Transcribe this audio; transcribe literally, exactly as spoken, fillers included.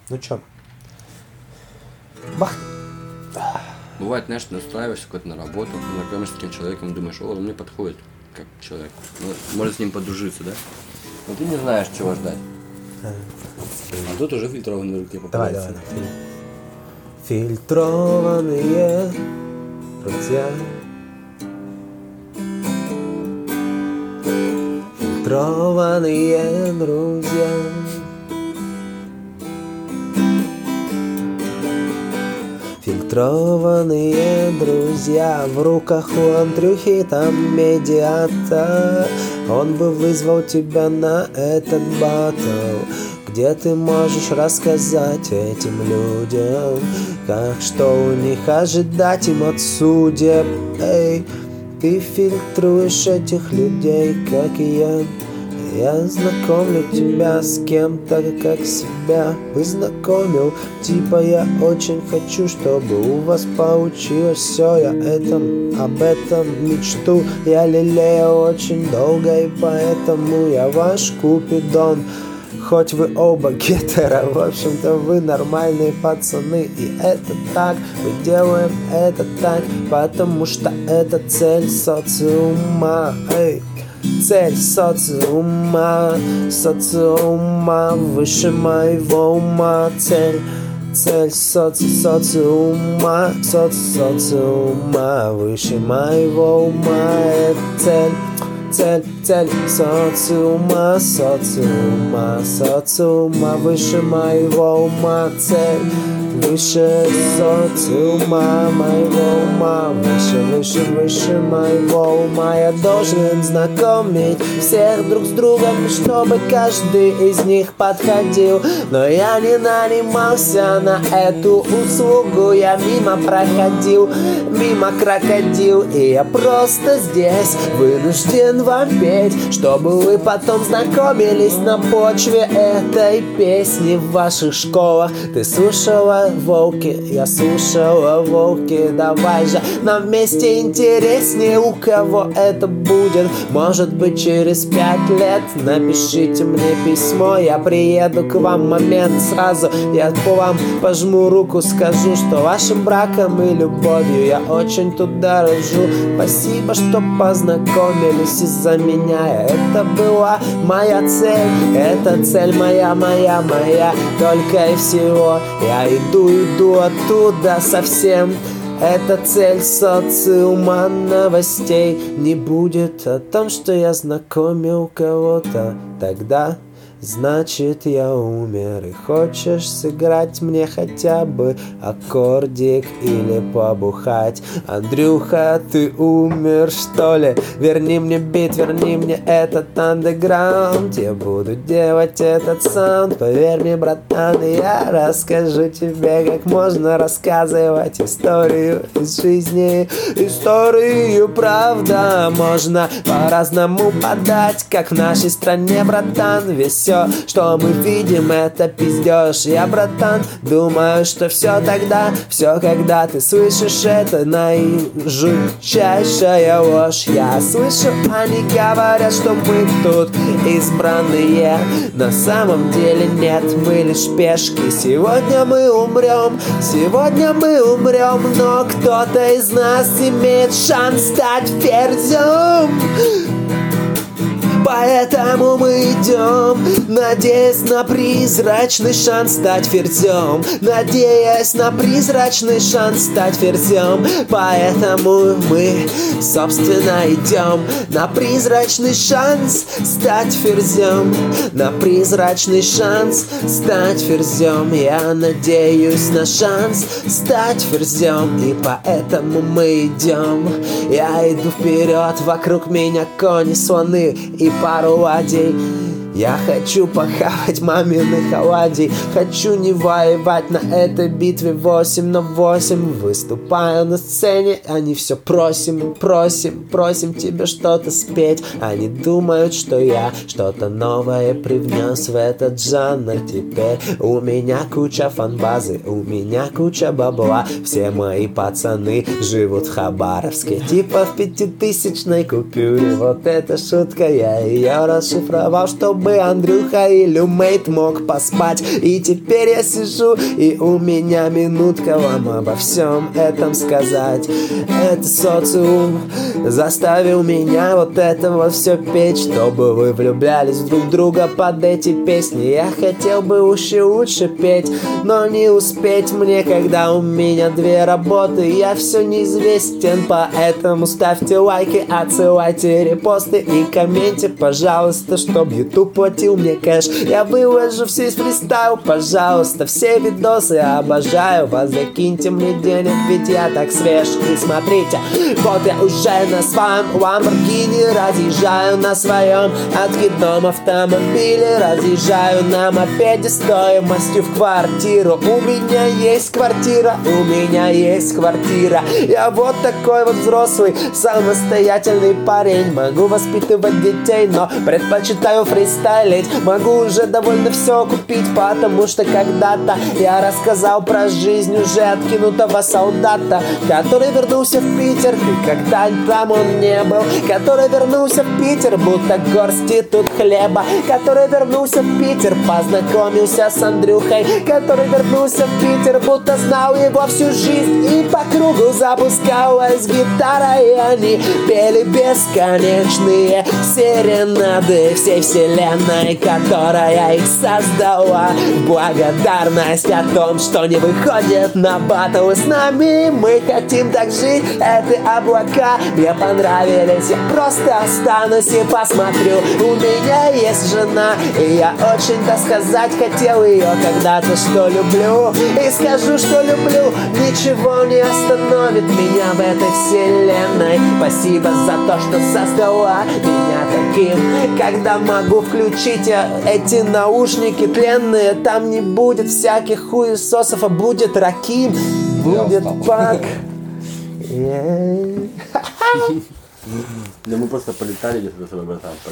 Ну чё? Бах! Бывает, знаешь, ты настраиваешься куда-то на работу, знакомишься с таким человеком, думаешь, о, он мне подходит как человек. Ну, может с ним подружиться, да? Но ты не знаешь, чего ждать. А тут уже фильтрованные руки попадаются. Давай, давай, давай. Фильтрованные друзья. Фильтрованные друзья. Фильтрованные друзья. В руках у Андрюхи там медиатор. Он бы вызвал тебя на этот батл, где ты можешь рассказать этим людям, как что у них ожидать им от судеб. Эй, ты фильтруешь этих людей, как и я. Я знакомлю тебя с кем-то, как себя познакомил. Типа я очень хочу, чтобы у вас получилось все. Я этом, об этом мечту я лелею очень долго, и поэтому я ваш Купидон. Хоть вы оба гетеро, в общем-то вы нормальные пацаны. И это так, мы делаем это так, потому что это цель социума. Эй. Цель социума, социума выше моего ума. Цель, цель соци, социума, соци, социума выше моего ума. Это цель, цель, цель социума, социума, социума выше моего ума. Цель выше социума моего ума, выше, выше, выше моего ума. Я должен знакомить всех друг с другом, чтобы каждый из них подходил. Но я не нанимался на эту услугу, я мимо проходил, мимо крокодил. И я просто здесь вынужден вам петь, чтобы вы потом знакомились на почве этой песни в ваших школах. Ты слушала волки, я слушала волки. Давай же нам вместе интереснее, у кого это будет. Может быть через пять лет. Напишите мне письмо, я приеду к вам момент сразу. Я по вам пожму руку, скажу, что вашим браком и любовью я очень тут дорожу. Спасибо, что познакомились из-за меня. Это была моя цель, это цель моя, моя, моя. Только и всего я иду Иду оттуда совсем. Это цель социума новостей. Не будет о том, что я знакомил кого-то тогда. Значит, я умер. И хочешь сыграть мне хотя бы аккордик или побухать? Андрюха, ты умер, что ли? Верни мне бит, верни мне этот андеграунд. Я буду делать этот саунд. Поверь мне, братан, я расскажу тебе, как можно рассказывать историю из жизни. Историю, правда, можно по-разному подать, как в нашей стране, братан. Весь все, что мы видим, это пиздеж. Я, братан, думаю, что все тогда, все когда ты слышишь это наижучайшая ложь. Я слышу, они говорят, что мы тут избранные. На самом деле нет, мы лишь пешки. Сегодня мы умрем, сегодня мы умрем, но кто-то из нас имеет шанс стать ферзем. Поэтому мы идем, надеясь на призрачный шанс стать ферзем. Надеясь на призрачный шанс стать ферзем. Поэтому мы, собственно, идем на призрачный шанс стать ферзем. На призрачный шанс стать ферзем. Я надеюсь на шанс стать ферзем. И поэтому мы идем. Я иду вперед, вокруг меня кони, слоны и пару ладей. Я хочу похавать маминых оладий. Хочу не воевать на этой битве восемь на восемь. Выступаю на сцене, они все просим, просим, просим тебе что-то спеть. Они думают, что я что-то новое привнес в этот жанр. Теперь у меня куча фанбазы, у меня куча бабла. Все мои пацаны живут в Хабаровске, типа в пятитысячной купюре. Вот эта шутка, я ее расшифровал, чтобы бы Андрюха и Люмейт мог поспать. И теперь я сижу, и у меня минутка вам обо всем этом сказать. Это социум заставил меня вот это вот все петь, чтобы вы влюблялись друг в друга под эти песни. Я хотел бы уж и лучше петь, но не успеть мне, когда у меня две работы. Я все неизвестен, поэтому ставьте лайки, отсылайте репосты и комменте, пожалуйста, чтобы YouTube платил мне кэш. Я выложу все фристайл, пожалуйста, все видосы, обожаю вас, закиньте мне денег, ведь я так свеж. И смотрите, вот я уже на своем Ламборгини разъезжаю на своем откидном автомобиле, разъезжаю на мопеде стоимостью в квартиру. У меня есть квартира, у меня есть квартира. Я вот такой вот взрослый, самостоятельный парень. Могу воспитывать детей, но предпочитаю фристайлить. Могу уже довольно все купить, потому что когда-то я рассказал про жизнь уже откинутого солдата, который вернулся в Питер, и когда там он не был, который вернулся в Питер, будто горсти тут хлеба, который вернулся в Питер, познакомился с Андрюхой, который вернулся в Питер, будто знал его всю жизнь, и по кругу запускалась гитара, и они пели бесконечные серенады всей вселенной, которая их создала, в благодарность о том, что не выходит на батл с нами. Мы хотим так жить, это облака мне понравились, я просто останусь и посмотрю. У меня есть жена, и я очень, так сказать, хотел ее когда-то, что люблю, и скажу, что люблю. Ничего не остановит меня в этой вселенной. Спасибо за то, что создала меня таким, когда могу включить эти наушники тленные. Там не будет всяких хуесосов, а будет Раким, будет Пак. Да мы просто полетали где-то за собой, братан.